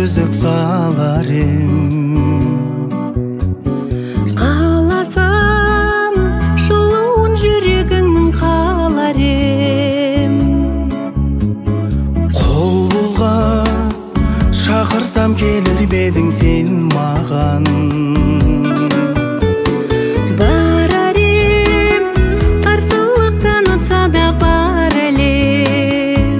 жүзік салар қаласам жылуын жүрегіңнің қалар қол бұлғап шақырсам келер бедің сен маған барар қарсылық танытса да бар әлем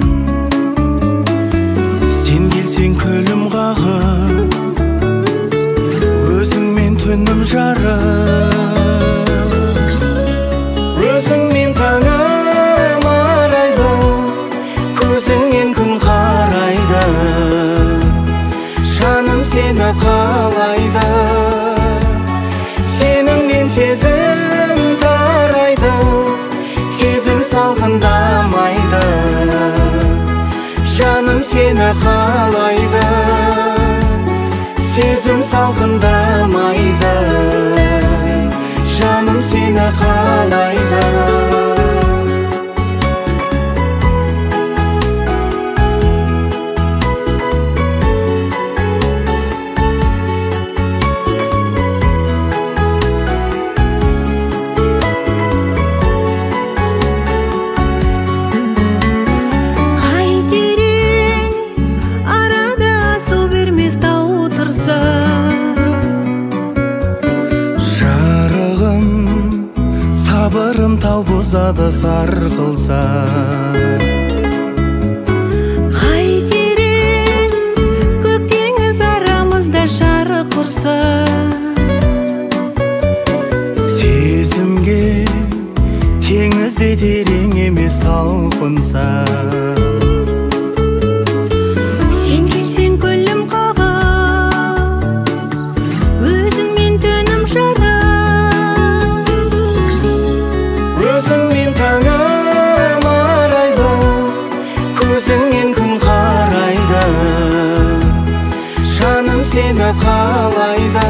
сен келсең күлім қағып өзіңмен түнім жарық өзіңмен таңым арайды көзіңнен күн қарайды жаным сені қалайды сеніңнен сезім тарайды сезім салқындамайды жаным сені қалайды сезім салқындамайды жаным сені қалайды жарығым сабырым тау бұзады сарқылса қайтерең көк теңіз арамызда шарық ұрса сезімге теңізде терең емес талпынса сен келсең күлім қағып өзіңмен түнім жарық өзіңмен таңым арайды көзіңнен күн қарайды жаным сені қалайды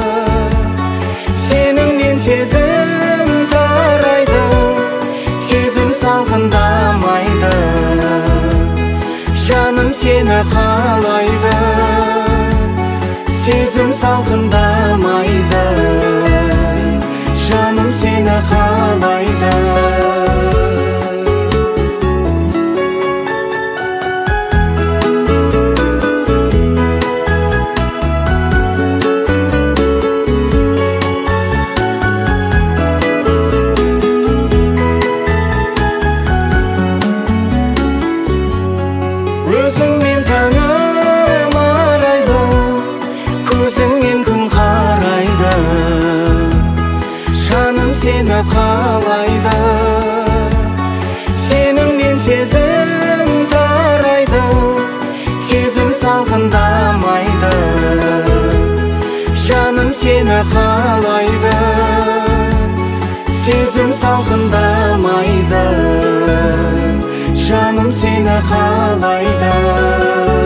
сеніңнен сезім тарайды сезім салқындамайды жаным сені қалайды сезім салқындамайды жаным сені қалайды өзіңмен таңым арайды көзіңнен күн қарайды жаным сені қалайды сеніңнен сезім тарайды сезім салқындамайды жаным сені қалайды сезім салқындамайды жаным сені қалайды